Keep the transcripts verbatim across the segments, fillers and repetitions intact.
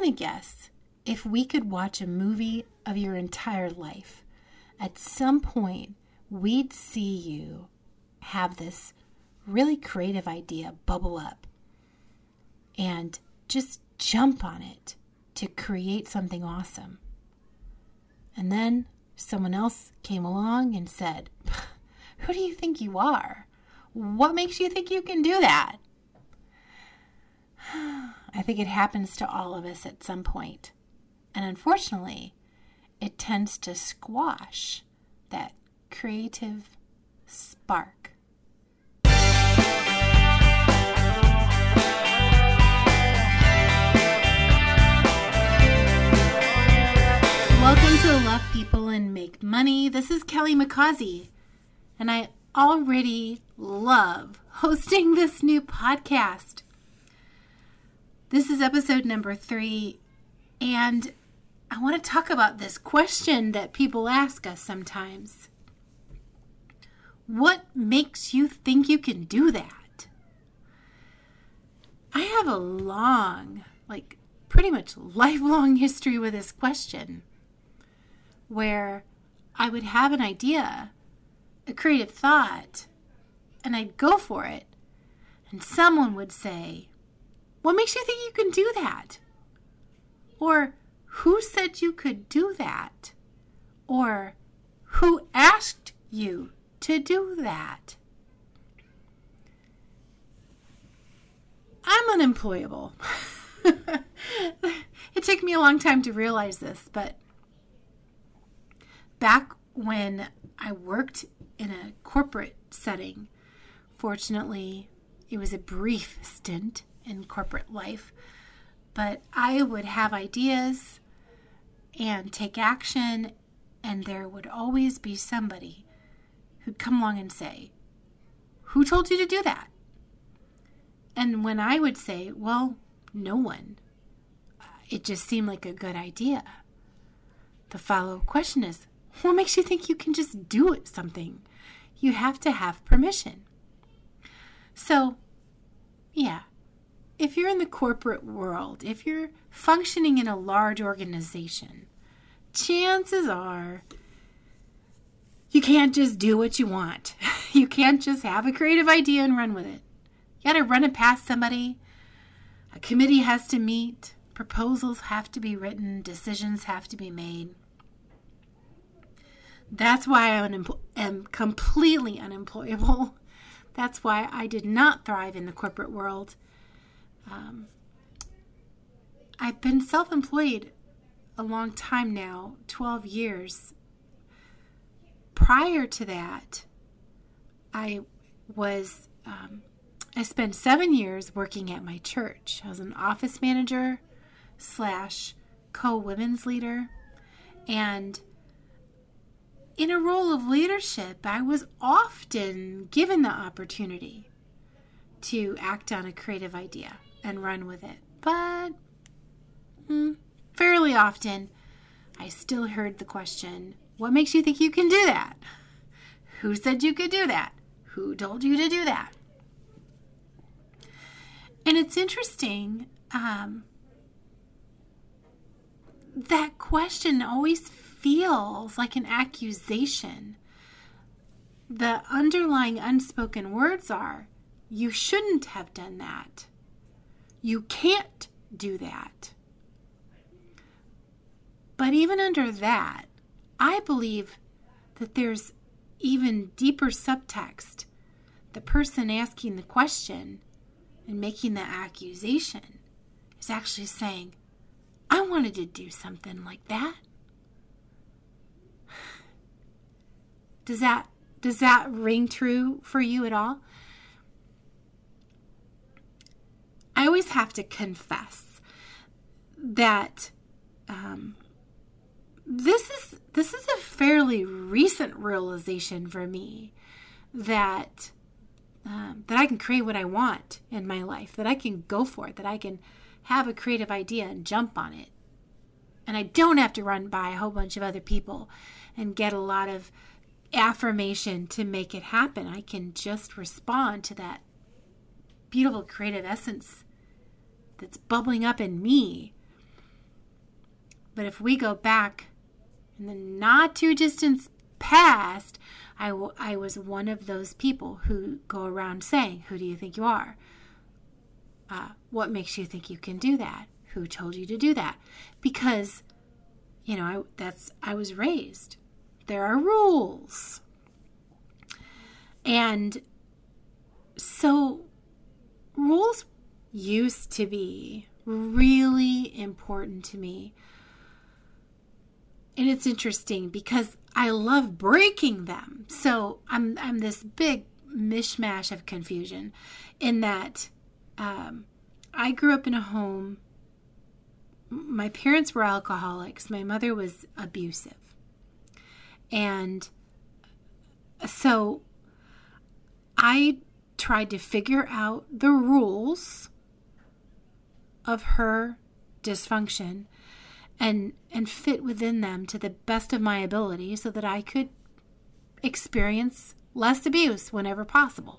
going to guess if we could watch a movie of your entire life, at some point we'd see you have this really creative idea bubble up and just jump on it to create something awesome. And then someone else came along and said, "Who do you think you are? What makes you think you can do that?" I think it happens to all of us at some point. And unfortunately, it tends to squash that creative spark. Welcome to Love People and Make Money. This is Kelly McCausey, and I already love hosting this new podcast. This is episode number three, and I want to talk about this question that people ask us sometimes. What makes you think you can do that? I have a long, like pretty much lifelong history with this question, where I would have an idea, a creative thought, and I'd go for it, and someone would say, "What makes you think you can do that?" Or, "Who said you could do that?" Or, "Who asked you to do that?" I'm unemployable. It took me a long time to realize this, but back when I worked in a corporate setting, fortunately, it was a brief stint in corporate life, but I would have ideas and take action, and there would always be somebody who'd come along and say, "Who told you to do that?" And when I would say, "Well, no one," it just seemed like a good idea. The follow-up question is, what makes you think you can just do it, something? You have to have permission. So, yeah, if you're in the corporate world, if you're functioning in a large organization, chances are you can't just do what you want. You can't just have a creative idea and run with it. You got to run it past somebody. A committee has to meet. Proposals have to be written. Decisions have to be made. That's why I am completely unemployable. That's why I did not thrive in the corporate world. Um, I've been self-employed a long time now, twelve years. Prior to that, I was, um, I spent seven years working at my church. I was an office manager slash co-women's leader. And in a role of leadership, I was often given the opportunity to act on a creative idea and run with it. But mm, fairly often, I still heard the question, "What makes you think you can do that? Who said you could do that? Who told you to do that?" And it's interesting, um, that question always feels like an accusation. The underlying unspoken words are, "You shouldn't have done that. You can't do that." But even under that, I believe that there's even deeper subtext. The person asking the question and making the accusation is actually saying, "I wanted to do something like that." Does that does that ring true for you at all? I always have to confess that um, this is this is a fairly recent realization for me that um, that I can create what I want in my life, that I can go for it, that I can have a creative idea and jump on it, and I don't have to run by a whole bunch of other people and get a lot of affirmation to make it happen. I can just respond to that beautiful creative essence that's bubbling up in me But if we go back in the not too distant past, I, w- I was one of those people who go around saying, who do you think you are? Uh, what makes you think you can do that? Who told you to do that? Because, you know, I, that's I was raised. There are rules. And so rules used to be really important to me. And it's interesting because I love breaking them. So I'm I'm this big mishmash of confusion in that um, I grew up in a home. My parents were alcoholics. My mother was abusive. And so I tried to figure out the rules of her dysfunction and and fit within them to the best of my ability so that I could experience less abuse whenever possible.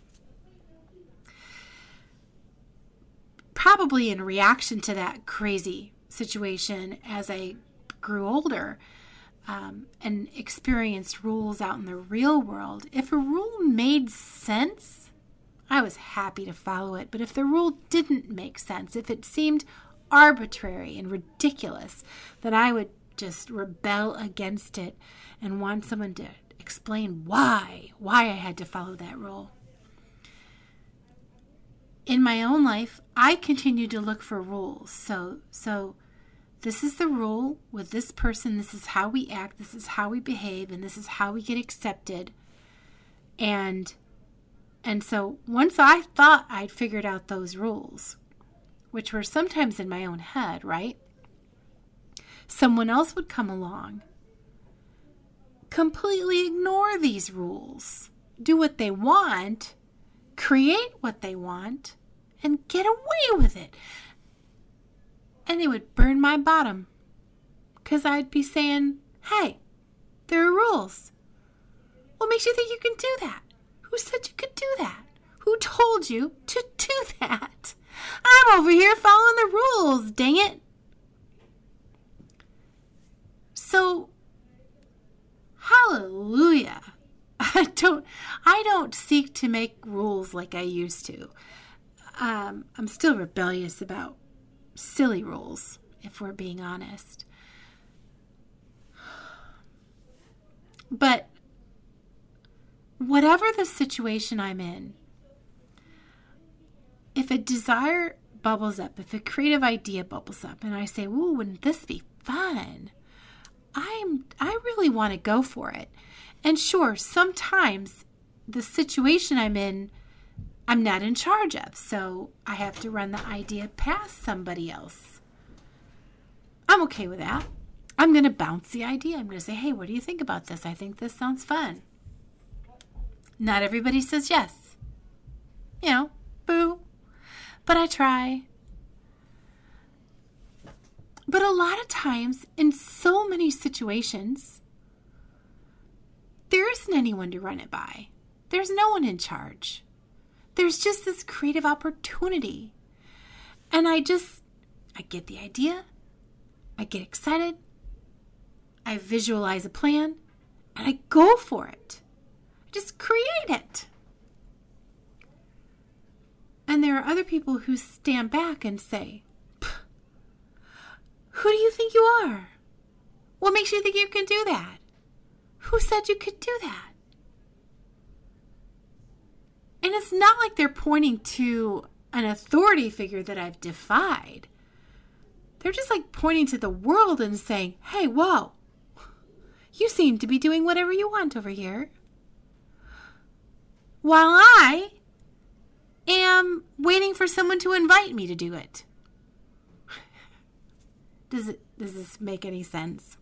Probably in reaction to that crazy situation as I grew older um, and experienced rules out in the real world, if a rule made sense, I was happy to follow it. But if the rule didn't make sense, if it seemed arbitrary and ridiculous, then I would just rebel against it and want someone to explain why, why I had to follow that rule. In my own life, I continue to look for rules. So, so this is the rule with this person. This is how we act. This is how we behave. And this is how we get accepted. And, and so once I thought I'd figured out those rules, which were sometimes in my own head, right? Someone else would come along, completely ignore these rules, do what they want, create what they want, and get away with it. And it would burn my bottom because I'd be saying, hey, there are rules. What makes you think you can do that? Who said you could do that? Who told you to do that? I'm over here following the rules, dang it. So, hallelujah. I don't I don't seek to make rules like I used to. Um, I'm still rebellious about silly rules, if we're being honest. But whatever the situation I'm in, if a desire bubbles up, if a creative idea bubbles up, and I say, ooh, wouldn't this be fun? I'm, I really want to go for it. And sure, sometimes the situation I'm in, I'm not in charge of, so I have to run the idea past somebody else. I'm okay with that. I'm going to bounce the idea. I'm going to say, hey, what do you think about this? I think this sounds fun. Not everybody says yes. You know, boo. But I try. But a lot of times, in so many situations, there isn't anyone to run it by. There's no one in charge. There's just this creative opportunity. And I just, I get the idea. I get excited. I visualize a plan. And I go for it. I just create it. And there are other people who stand back and say, who do you think you are? What makes you think you can do that? Who said you could do that? And it's not like they're pointing to an authority figure that I've defied. They're just like pointing to the world and saying, hey, whoa, you seem to be doing whatever you want over here. While I am waiting for someone to invite me to do it. Does it, does this make any sense?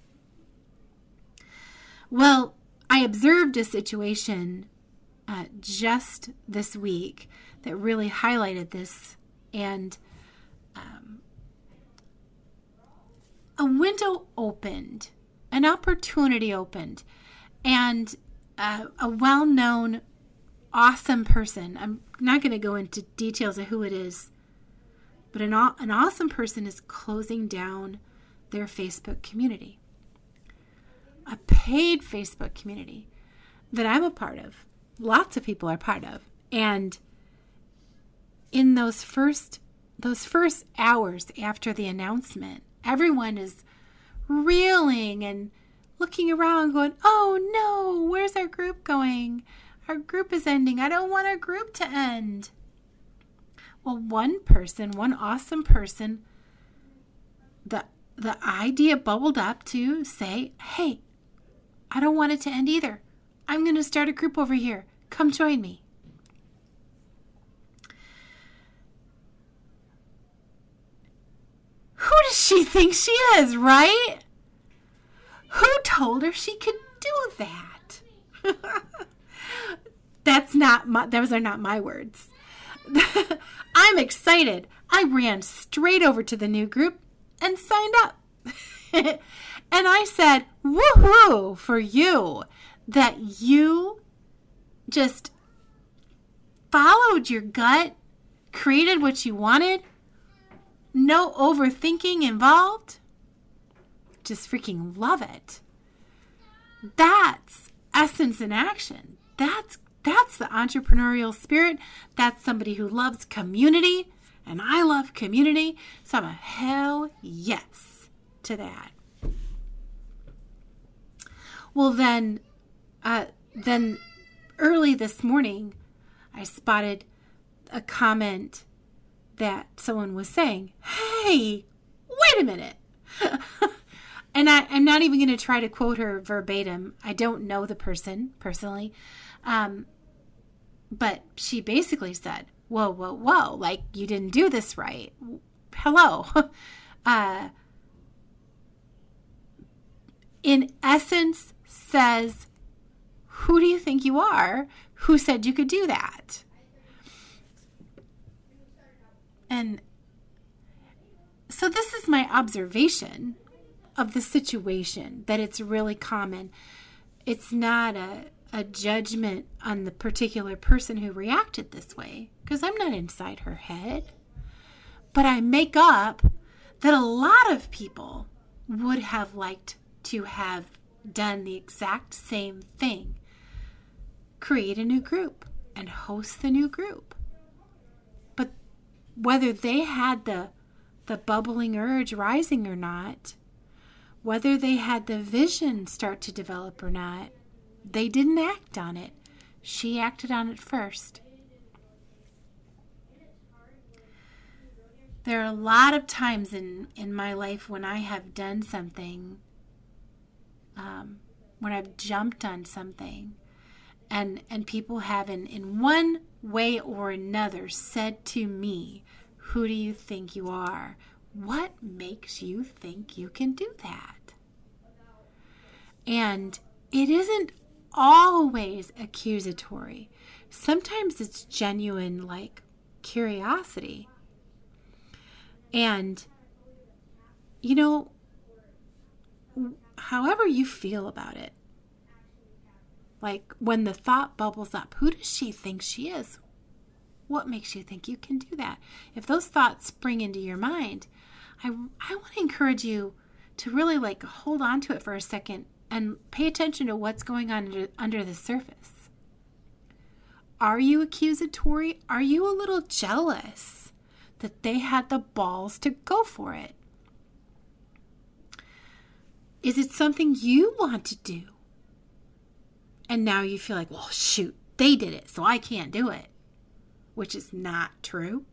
Well, I observed a situation uh, just this week that really highlighted this, and um, a window opened, an opportunity opened, and uh, a well-known, awesome person, I'm not going to go into details of who it is, but an, an awesome person is closing down their Facebook community, a paid Facebook community that I'm a part of. Lots of people are part of. And in those first those first hours after the announcement, everyone is reeling and looking around going, oh no, where's our group going? Our group is ending. I don't want our group to end. Well, one person, one awesome person, the the idea bubbled up to say, hey, I don't want it to end either. I'm going to start a group over here. Come join me. Who does she think she is, right? Who told her she could do that? That's not my, those are not my words. I'm excited. I ran straight over to the new group and signed up. And I said, woohoo for you that you just followed your gut, created what you wanted, no overthinking involved. Just freaking love it. That's essence in action. That's that's the entrepreneurial spirit. That's somebody who loves community, and I love community, so I'm a hell yes to that. Well, then, uh, then early this morning, I spotted a comment that someone was saying, hey, wait a minute. And I, I'm not even going to try to quote her verbatim. I don't know the person personally. Um, but she basically said, whoa, whoa, whoa, like you didn't do this right. Hello. uh, in essence says, who do you think you are? Who said you could do that? And so this is my observation of the situation, that it's really common. It's not a, a judgment on the particular person who reacted this way, because I'm not inside her head. But I make up that a lot of people would have liked to have done the exact same thing. Create a new group and host the new group. But whether they had the the bubbling urge rising or not, whether they had the vision start to develop or not, they didn't act on it. She acted on it first. There are a lot of times in, in my life when I have done something, um, when I've jumped on something, and and people have in, in one way or another said to me, who do you think you are? What makes you think you can do that? And it isn't always accusatory. Sometimes it's genuine, like curiosity. And, you know, however you feel about it, like when the thought bubbles up, who does she think she is? What makes you think you can do that? If those thoughts spring into your mind, I, I want to encourage you to really like hold on to it for a second and pay attention to what's going on under, under the surface. Are you accusatory? Are you a little jealous that they had the balls to go for it? Is it something you want to do? And now you feel like, well, shoot, they did it, so I can't do it. Which is not true.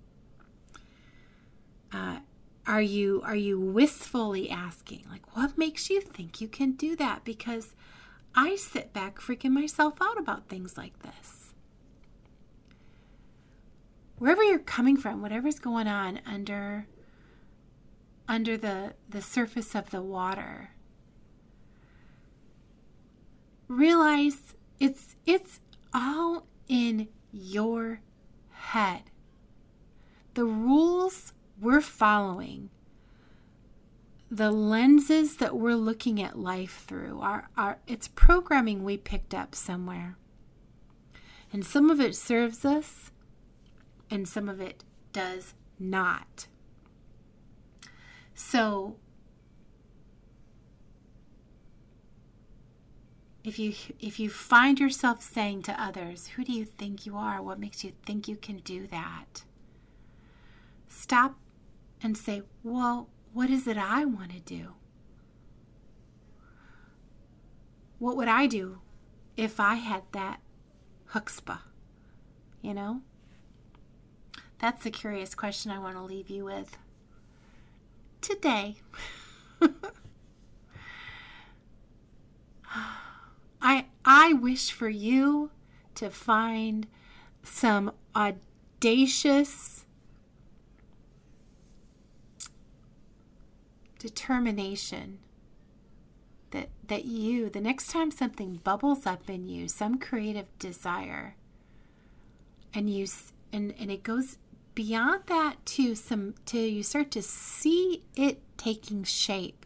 Uh, are you are you wistfully asking, like, what makes you think you can do that? Because I sit back freaking myself out about things like this. Wherever you're coming from, whatever's going on under under the, the surface of the water, realize it's it's all in your head. The rules we're following, the lenses that we're looking at life through, are, are it's programming we picked up somewhere. And some of it serves us, and some of it does not. So If you if you find yourself saying to others, who do you think you are? What makes you think you can do that? Stop and say, well, what is it I want to do? What would I do if I had that chutzpah? You know? That's the curious question I want to leave you with today. I I wish for you to find some audacious determination that that you, the next time something bubbles up in you, some creative desire, and you and and it goes beyond that to some to you start to see it taking shape.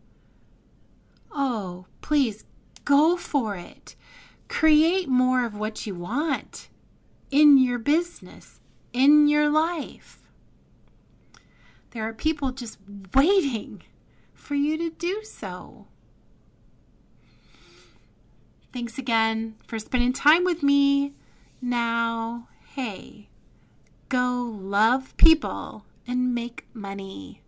Oh, please go for it. Create more of what you want in your business, in your life. There are people just waiting for you to do so. Thanks again for spending time with me. Now, hey, go love people and make money.